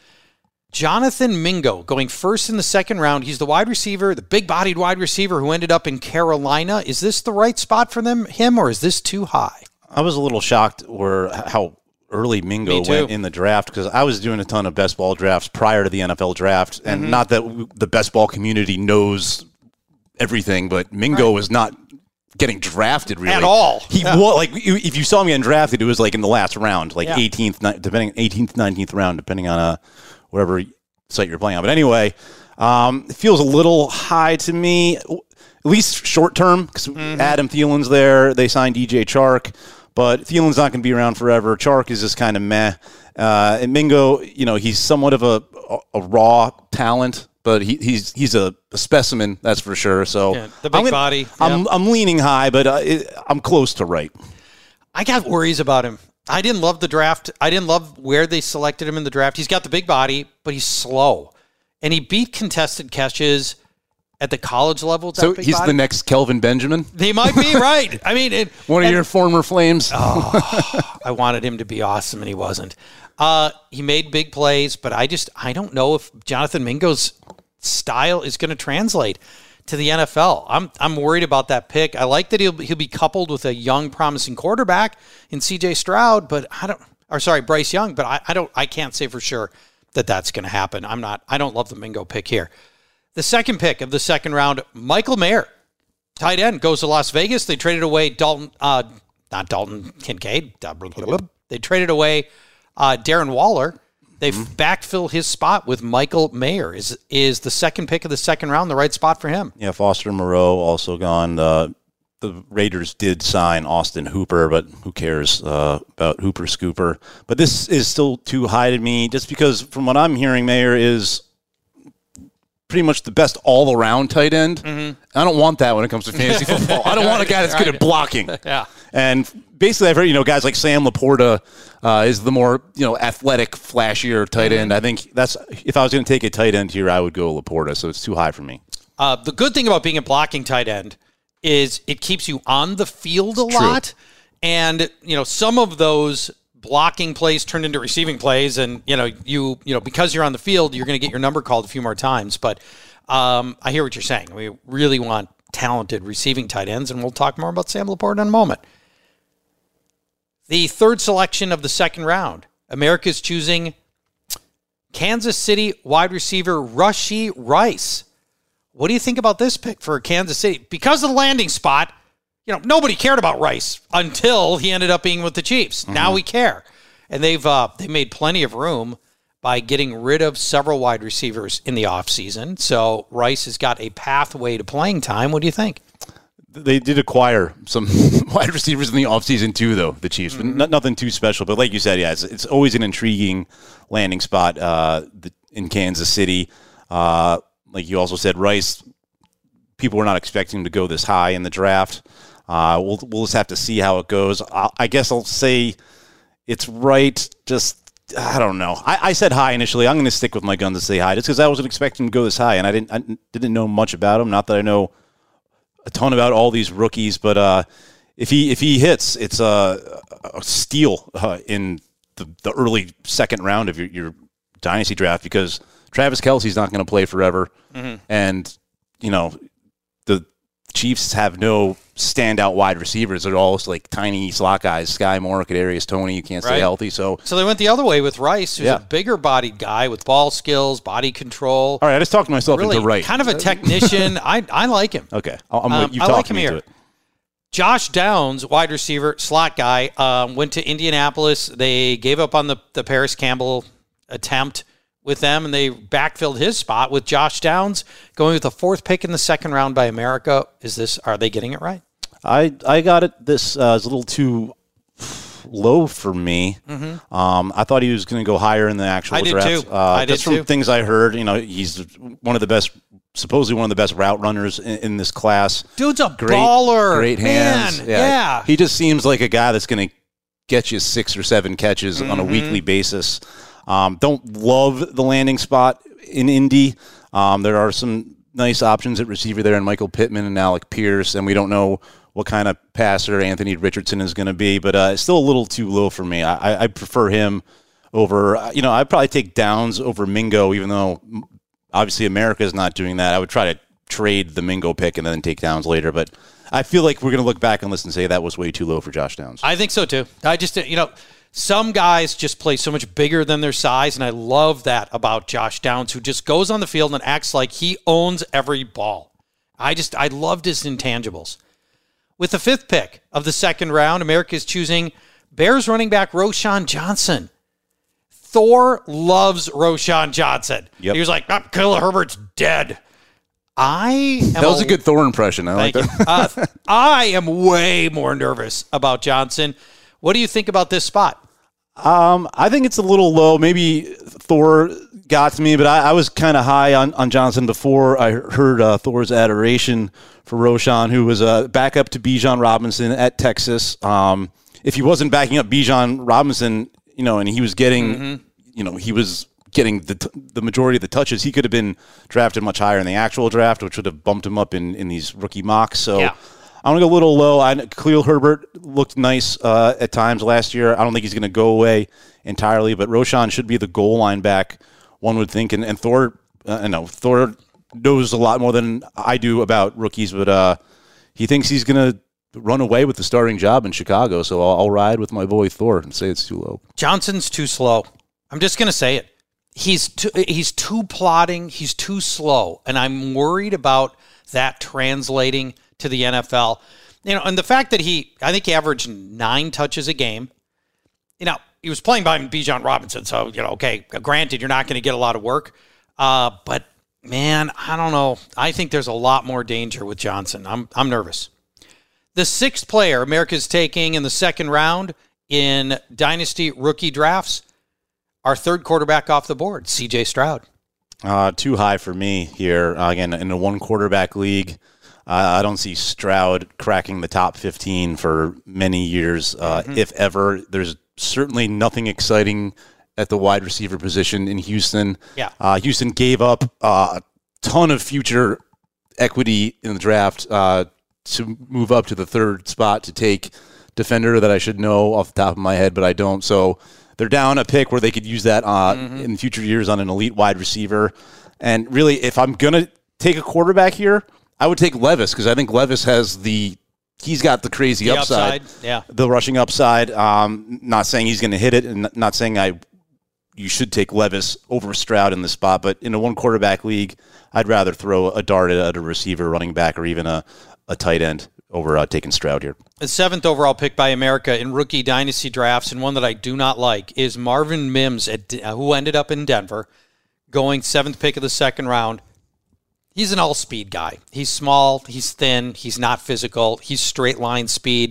Jonathan Mingo going first in the second round. He's the wide receiver, the big-bodied wide receiver who ended up in Carolina. Is this the right spot for them, him, or is this too high? I was a little shocked where how early Mingo went in the draft because I was doing a ton of best ball drafts prior to the N F L draft. And mm-hmm. not that w- the best ball community knows everything, but Mingo right. was not getting drafted really at all. He yeah. was like, if you saw me undrafted, it was like in the last round, like yeah. eighteenth, depending eighteenth, nineteenth round, depending on uh whatever site you're playing on. But anyway, um, it feels a little high to me, at least short term, because mm-hmm. Adam Thielen's there. They signed D J Chark, but Thielen's not going to be around forever. Chark is just kind of meh. Uh, and Mingo, you know, he's somewhat of a a, a raw talent. But he, he's he's a, a specimen, that's for sure. So yeah, the big I'm gonna, body. I'm yeah. I'm leaning high, but uh, it, I'm close to right. I got worries about him. I didn't love the draft. I didn't love where they selected him in the draft. He's got the big body, but he's slow, and he beat contested catches at the college level. So he's body. the next Kelvin Benjamin. He might be right. I mean, it, one of and, your former Flames. Oh, I wanted him to be awesome, and he wasn't. Uh, he made big plays, but I just I don't know if Jonathan Mingo's style is going to translate to the N F L. I'm I'm worried about that pick. I like that he'll he'll be coupled with a young, promising quarterback in C J Stroud, but I don't. Or sorry, Bryce Young, but I, I don't. I can't say for sure that that's going to happen. I'm not. I don't love the Mingo pick here. The second pick of the second round, Michael Mayer, tight end, goes to Las Vegas. They traded away Dalton, uh, not Dalton Kincaid. They traded away uh, Darren Waller. They mm-hmm. backfill his spot with Michael Mayer. Is is the second pick of the second round the right spot for him? Yeah, Foster Moreau also gone. Uh, the Raiders did sign Austin Hooper, but who cares uh, about Hooper Scooper? But this is still too high to me, just because from what I'm hearing, Mayer is pretty much the best all-around tight end. Mm-hmm. I don't want that when it comes to fantasy football. I don't want a guy that's good at blocking. Yeah. And basically, I've heard, you know, guys like Sam Laporta uh, is the more, you know, athletic, flashier tight end. I think that's, if I was going to take a tight end here, I would go Laporta, so it's too high for me. Uh, the good thing about being a blocking tight end is it keeps you on the field a lot. And, you know, some of those blocking plays turned into receiving plays, and, you know, you, you know, because you're on the field, you're going to get your number called a few more times. But um, I hear what you're saying. We really want talented receiving tight ends, and we'll talk more about Sam Laporta in a moment. The third selection of the second round, America's choosing Kansas City wide receiver Rashee Rice. What do you think about this pick for Kansas City? Because of the landing spot, you know, nobody cared about Rice until he ended up being with the Chiefs. Mm-hmm. Now we care. And they've uh, they made plenty of room by getting rid of several wide receivers in the offseason. So Rice has got a pathway to playing time. What do you think? They did acquire some wide receivers in the offseason too, though, the Chiefs. Mm-hmm. But n- nothing too special. But like you said, yeah, it's, it's always an intriguing landing spot uh, the, in Kansas City. Uh, like you also said, Rice, people were not expecting him to go this high in the draft. Uh, we'll we'll just have to see how it goes. I, I guess I'll say it's right. Just I don't know. I, I said high initially. I'm going to stick with my guns and say high, just because I wasn't expecting him to go this high, and I didn't I didn't know much about him. Not that I know a ton about all these rookies, but uh, if he if he hits, it's a, a steal uh, in the, the early second round of your, your dynasty draft, because Travis Kelce's not going to play forever, mm-hmm. and you know the. Chiefs have no standout wide receivers. They're all like tiny slot guys. Sky Moore, Kadarius Toney, you can't stay Right. healthy. So So they went the other way with Rice, who's Yeah. a bigger-bodied guy with ball skills, body control. all right, I just talked myself Really into right. kind of a technician. I I like him. Okay, I'm Um, with you. I talked like him me into here. it. Josh Downs, wide receiver, slot guy, um, went to Indianapolis. They gave up on the, the Paris Campbell attempt with them, and they backfilled his spot with Josh Downs going with the fourth pick in the second round by America. Is this? Are they getting it right? I I got it. This uh, is a little too low for me. Mm-hmm. Um, I thought he was going to go higher in the actual I did draft. too. Uh, I did just from too. things I heard, you know, he's one of the best, supposedly one of the best route runners in, in this class. Dude's a Great, baller. great hands. Man, yeah. He just seems like a guy that's going to get you six or seven catches Mm-hmm. on a weekly basis. Um, don't love the landing spot in Indy. Um, there are some nice options at receiver there in Michael Pittman and Alec Pierce, and we don't know what kind of passer Anthony Richardson is going to be, but uh, it's still a little too low for me. I, I prefer him over, you know, I'd probably take Downs over Mingo, even though obviously America is not doing that. I would try to trade the Mingo pick and then take Downs later, but I feel like we're going to look back on this and say that was way too low for Josh Downs. I think so too. I just, you know, some guys just play so much bigger than their size, and I love that about Josh Downs, who just goes on the field and acts like he owns every ball. I just, I loved his intangibles. With the fifth pick of the second round, America is choosing Bears running back Roschon Johnson. Thor loves Roschon Johnson. Yep. He was like, oh, Khalil Herbert's dead. I am That was a good Thor impression. I like Thank you. that. Uh, I am way more nervous about Johnson. What do you think about this spot? Um, I think it's a little low. Maybe Thor got to me, but I, I was kind of high on, on Johnson before I heard uh, Thor's adoration for Roschon, who was a uh, backup to Bijan Robinson at Texas. Um, if he wasn't backing up Bijan Robinson, you know, and he was getting, mm-hmm. you know, he was getting the t- the majority of the touches, he could have been drafted much higher in the actual draft, which would have bumped him up in, in these rookie mocks. So. Yeah. I'm going to go a little low. I, Khalil Herbert looked nice uh, at times last year. I don't think he's going to go away entirely, but Roschon should be the goal line back, one would think. And, and Thor, uh, I know, Thor knows a lot more than I do about rookies, but uh, he thinks he's going to run away with the starting job in Chicago. So I'll, I'll ride with my boy Thor and say it's too low. Johnson's too slow. I'm just going to say it. He's too, he's too plodding. He's too slow. And I'm worried about that translating to the N F L. You know, and the fact that he, I think he averaged nine touches a game. You know, he was playing by Bijan Robinson, so, you know, okay, granted, you're not going to get a lot of work. Uh, but, man, I don't know. I think there's a lot more danger with Johnson. I'm I'm nervous. The sixth player America's taking in the second round in Dynasty rookie drafts, our third quarterback off the board, C J Stroud. Uh, too high for me here. Uh, again, in a one quarterback league, uh, I don't see Stroud cracking the top fifteen for many years, uh, mm-hmm. if ever. There's certainly nothing exciting at the wide receiver position in Houston. Yeah. Uh, Houston gave up uh, a ton of future equity in the draft uh, to move up to the third spot to take defender that I should know off the top of my head, but I don't. So they're down a pick where they could use that uh, mm-hmm. in future years on an elite wide receiver. And really, if I'm going to take a quarterback here, I would take Levis because I think Levis has the he's got the crazy the upside, upside, yeah, the rushing upside. Um, not saying he's going to hit it, and not saying I you should take Levis over Stroud in the spot, but in a one quarterback league, I'd rather throw a dart at a receiver, running back, or even a, a tight end over uh, taking Stroud here. The seventh overall pick by America in rookie dynasty drafts, and one that I do not like, is Marvin Mims, at, uh, who ended up in Denver, going seventh pick of the second round. He's an all-speed guy. He's small, he's thin, he's not physical, he's straight-line speed.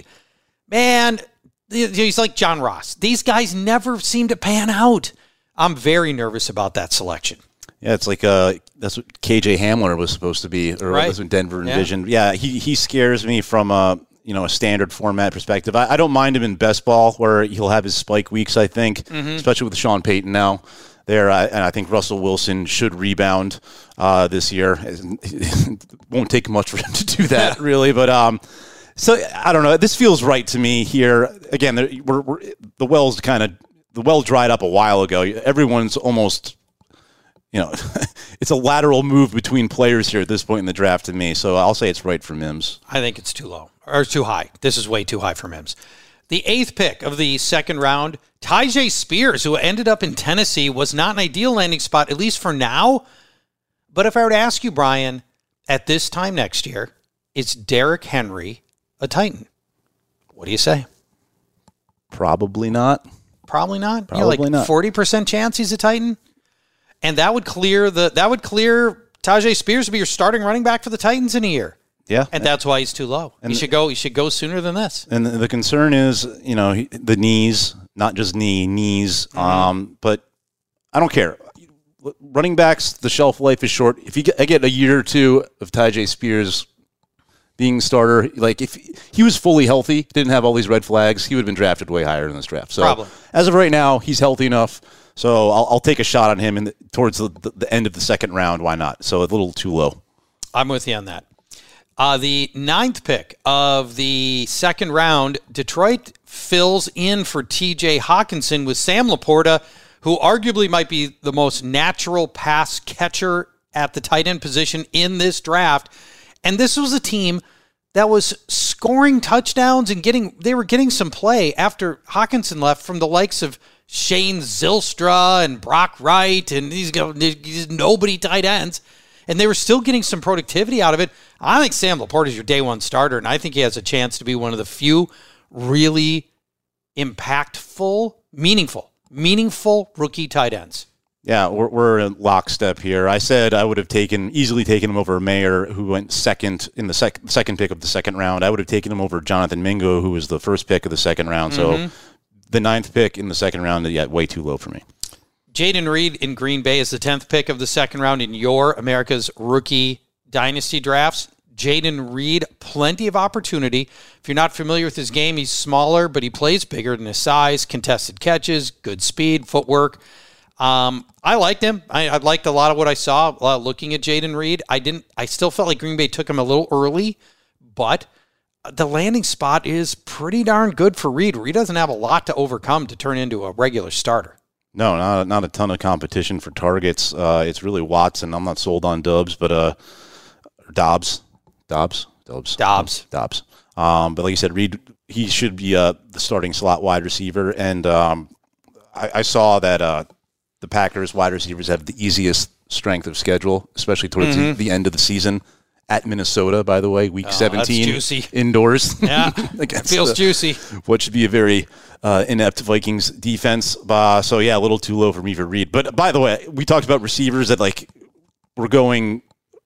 Man, he's like John Ross. These guys never seem to pan out. I'm very nervous about that selection. Yeah, it's like uh, that's what K J Hamler was supposed to be, or right. that's what Denver envisioned. Yeah, yeah he, he scares me from a, you know, a standard format perspective. I, I don't mind him in best ball, where he'll have his spike weeks, I think, mm-hmm. especially with Sean Payton now. There, uh, and I think Russell Wilson should rebound uh, this year. It won't take much for him to do that, really. But um, so I don't know. This feels right to me here. Again, we're, we're, the well's kind of the well dried up a while ago. Everyone's almost, you know, it's a lateral move between players here at this point in the draft to me. So I'll say it's right for Mims. I think it's too low or too high. This is way too high for Mims. The eighth pick of the second round, Tyjae Spears, who ended up in Tennessee, was not an ideal landing spot, at least for now. But if I were to ask you, Brian, at this time next year, is Derrick Henry a Titan? What do you say? Probably not. Probably not. Probably you know, like not. forty percent chance he's a Titan, and that would clear the that would clear Tyjae Spears to be your starting running back for the Titans in a year. Yeah, and that's why he's too low. And he should go. He should go sooner than this. And the concern is, you know, he, the knees, not just knee, knees. Mm-hmm. Um, but I don't care. Running backs, the shelf life is short. If you get, I get a year or two of Tyjae Spears being starter, like if he was fully healthy, didn't have all these red flags, he would have been drafted way higher in this draft. So Problem. as of right now, he's healthy enough. So I'll, I'll take a shot on him in the, towards the, the, the end of the second round. Why not? So a little too low. I'm with you on that. Uh, the ninth pick of the second round, Detroit fills in for T J Hawkinson with Sam Laporta, who arguably might be the most natural pass catcher at the tight end position in this draft. And this was a team that was scoring touchdowns and getting, they were getting some play after Hawkinson left from the likes of Shane Zylstra and Brock Wright and these, these nobody tight ends. And they were still getting some productivity out of it. I think Sam Laporta is your day one starter, and I think he has a chance to be one of the few really impactful, meaningful, meaningful rookie tight ends. Yeah, we're, we're in lockstep here. I said I would have taken easily taken him over Mayer, who went second in the sec- second pick of the second round. I would have taken him over Jonathan Mingo, who was the first pick of the second round. Mm-hmm. So the ninth pick in the second round, yeah, way too low for me. Jayden Reed in Green Bay is the tenth pick of the second round in your America's Rookie Dynasty drafts. Jayden Reed, plenty of opportunity. If you're not familiar with his game, he's smaller, but he plays bigger than his size, contested catches, good speed, footwork. Um, I liked him. I, I liked a lot of what I saw uh, looking at Jayden Reed. I didn't. I still felt like Green Bay took him a little early, but the landing spot is pretty darn good for Reed. Reed doesn't have a lot to overcome to turn into a regular starter. No, not, not a ton of competition for targets. Uh, it's really Watson. I'm not sold on Dubs, but uh, Dobbs, Dobbs, Dobbs, Dobbs, Dobbs. Um, but like you said, Reed, he should be uh, the starting slot wide receiver. And um, I, I saw that uh, the Packers wide receivers have the easiest strength of schedule, especially towards mm-hmm. the, the end of the season. At Minnesota, by the way, week oh, seventeen, that's juicy. Indoors. Yeah, feels the, juicy. What should be a very uh, inept Vikings defense. Uh, so, yeah, a little too low for me for Reed. But, by the way, we talked about receivers that, like, were going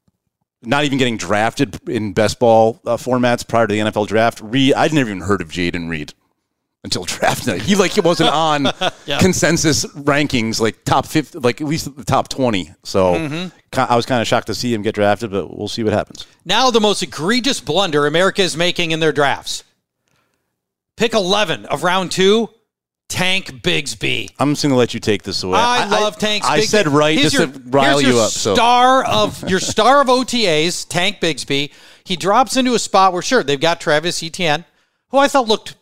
– not even getting drafted in best ball uh, formats prior to the N F L draft. Reed, I'd never even heard of Jayden Reed until draft night. He, like, he wasn't on yeah. consensus rankings, like, top fifty, like, at least the top twenty. So, mm-hmm. I was kind of shocked to see him get drafted, but we'll see what happens. Now the most egregious blunder America is making in their drafts. Pick eleven of round two, Tank Bigsby. I'm just going to let you take this away. I, I love Tank Bigsby. I said right here's just your, to rile you up. So. Star of, your star of O T As, Tank Bigsby. He drops into a spot where, sure, they've got Travis Etienne, who I thought looked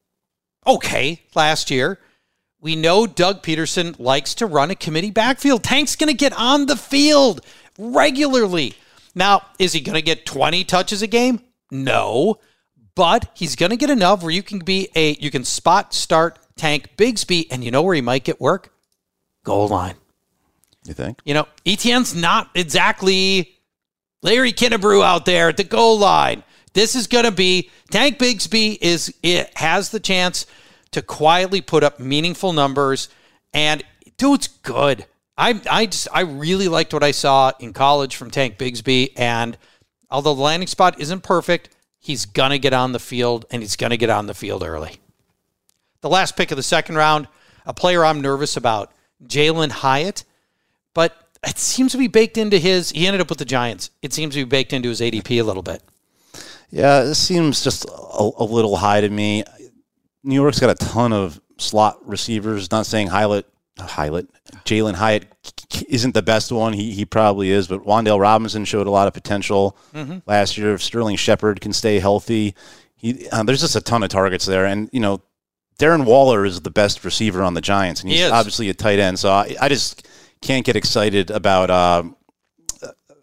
okay last year. We know Doug Peterson likes to run a committee backfield. Tank's going to get on the field regularly. Now, is he going to get twenty touches a game? No, but he's going to get enough where you can be a you can spot start Tank Bigsby, and you know where he might get work? Goal line. You think? You know, Etienne's not exactly Larry Kinnebrew out there at the goal line. This is going to be Tank Bigsby is it has the chance to quietly put up meaningful numbers, and dude's good. I I just I really liked what I saw in college from Tank Bigsby, and although the landing spot isn't perfect, he's gonna get on the field, and he's gonna get on the field early. The last pick of the second round, a player I'm nervous about, Jalen Hyatt, but it seems to be baked into his. He ended up with the Giants. It seems to be baked into his A D P a little bit. Yeah, this seems just a, a little high to me. New York's got a ton of slot receivers. Not saying Hyatt, Hyatt, Jalen Hyatt isn't the best one. He he probably is, but Wan'Dale Robinson showed a lot of potential mm-hmm. last year. If Sterling Shepard can stay healthy, he uh, there's just a ton of targets there. And you know, Darren Waller is the best receiver on the Giants, and he's he obviously a tight end. So I, I just can't get excited about uh,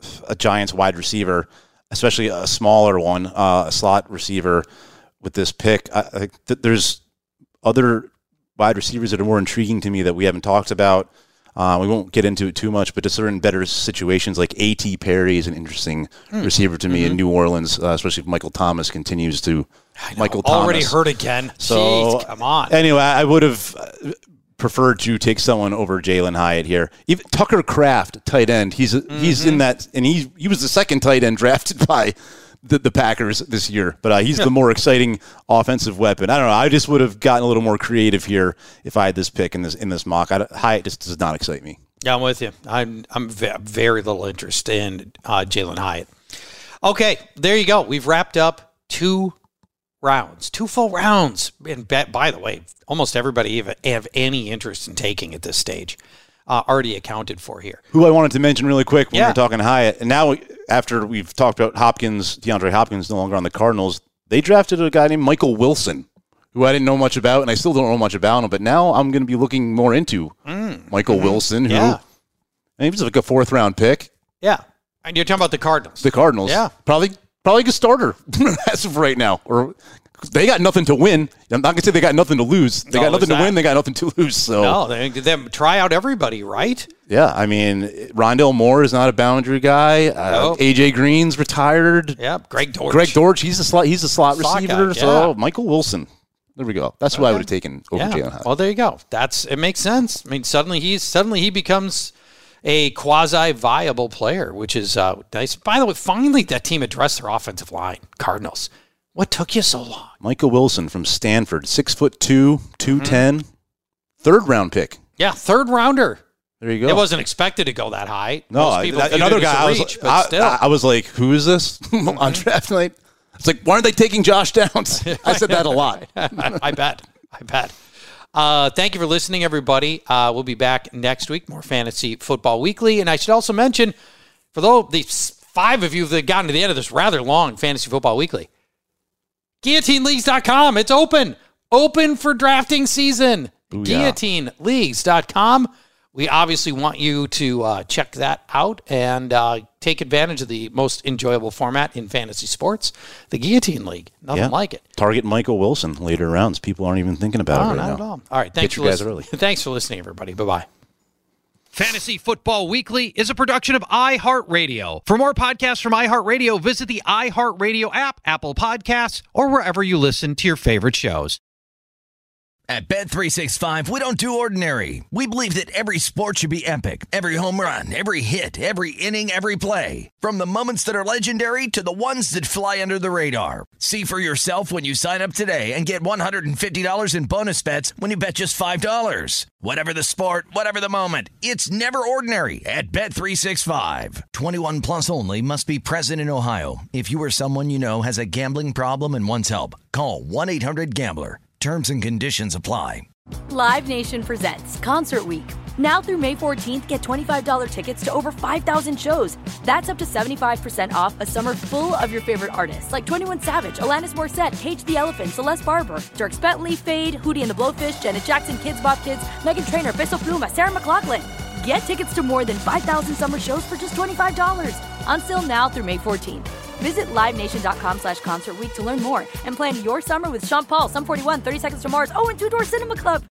a Giants wide receiver, especially a smaller one, uh, a slot receiver with this pick. I, I think that there's other wide receivers that are more intriguing to me that we haven't talked about. Uh, we won't get into it too much, but just sort of in better situations, like A T. Perry is an interesting mm. receiver to me mm-hmm. in New Orleans, uh, especially if Michael Thomas continues to. I know, Michael already Thomas. hurt again. So, Jeez, come on. Anyway, I would have preferred to take someone over Jalen Hyatt here. Even Tucker Kraft, tight end. He's mm-hmm. he's in that, and he he was the second tight end drafted by the, the Packers this year. But uh, he's the more exciting offensive weapon. I don't know. I just would have gotten a little more creative here if I had this pick in this in this mock. I, Hyatt just does not excite me. Yeah, I'm with you. I'm I'm very little interest in uh, Jalen Hyatt. Okay, there you go. We've wrapped up two rounds, two full rounds. And by the way, almost everybody have, have any interest in taking at this stage uh, already accounted for here. Who I wanted to mention really quick when yeah. we were talking Hyatt, and now after we've talked about Hopkins, DeAndre Hopkins no longer on the Cardinals, they drafted a guy named Michael Wilson, who I didn't know much about, and I still don't know much about him, but now I'm going to be looking more into mm. Michael mm-hmm. Wilson, who yeah. he was like a fourth-round pick. Yeah. And you're talking about the Cardinals. The Cardinals. Yeah. Probably probably a starter as of right now. Or they got nothing to win. I'm not going to say they got nothing to lose. They no, got nothing that. to win. They got nothing to lose. So no, they them try out everybody, right? Yeah. I mean, Rondale Moore is not a boundary guy. Uh, nope. A J Green's retired. Yeah. Greg Dortch. Greg Dortch. He's a slot. He's a slot, slot receiver. Guy, yeah. So Michael Wilson. There we go. That's okay. Who I would have taken over yeah. Jalen Hyatt. Well, there you go. That's it. Makes sense. I mean, suddenly he's suddenly he becomes a quasi-viable player, which is uh, nice. By the way, finally that team addressed their offensive line. Cardinals. What took you so long? Michael Wilson from Stanford, six foot two, two ten, mm-hmm. third round pick. Yeah, third rounder. There you go. It wasn't expected to go that high. No, Most people I, another guy. Reach, I, was, but I, still. I, I was like, who is this mm-hmm. on draft night? It's like, why aren't they taking Josh Downs? I said that a lot. I bet. I bet. Uh, thank you for listening, everybody. Uh, we'll be back next week, more Fantasy Football Weekly. And I should also mention, for those the five of you that gotten to the end of this rather long Fantasy Football Weekly, guillotine leagues dot com. It's open. Open for drafting season. Booyah. guillotine leagues dot com. We obviously want you to uh, check that out and uh, take advantage of the most enjoyable format in fantasy sports, the Guillotine League. Nothing yeah. like it. Target Michael Wilson later rounds. People aren't even thinking about oh, it right not now. At all. All right. Thanks Get for you guys listening. early. Thanks for listening, everybody. Bye-bye. Fantasy Football Weekly is a production of iHeartRadio. For more podcasts from iHeartRadio, visit the iHeartRadio app, Apple Podcasts, or wherever you listen to your favorite shows. At Bet three sixty-five, we don't do ordinary. We believe that every sport should be epic. Every home run, every hit, every inning, every play. From the moments that are legendary to the ones that fly under the radar. See for yourself when you sign up today and get one hundred fifty dollars in bonus bets when you bet just five dollars. Whatever the sport, whatever the moment, it's never ordinary at Bet three sixty-five. twenty-one plus only. Must be present in Ohio. If you or someone you know has a gambling problem and wants help, call one eight hundred gambler. Terms and conditions apply. Live Nation presents Concert Week. Now through May fourteenth, get twenty-five dollars tickets to over five thousand shows. That's up to seventy-five percent off a summer full of your favorite artists like twenty-one Savage, Alanis Morissette, Cage the Elephant, Celeste Barber, Dierks Bentley, Fade, Hootie and the Blowfish, Janet Jackson, Kids Bop Kids, Meghan Trainor, Peso Pluma, Sarah McLachlan. Get tickets to more than five thousand summer shows for just twenty-five dollars. Until now through May fourteenth. Visit livenation.com slash concert week to learn more and plan your summer with Sean Paul, Sum forty-one, thirty Seconds to Mars, oh, and Two Door Cinema Club.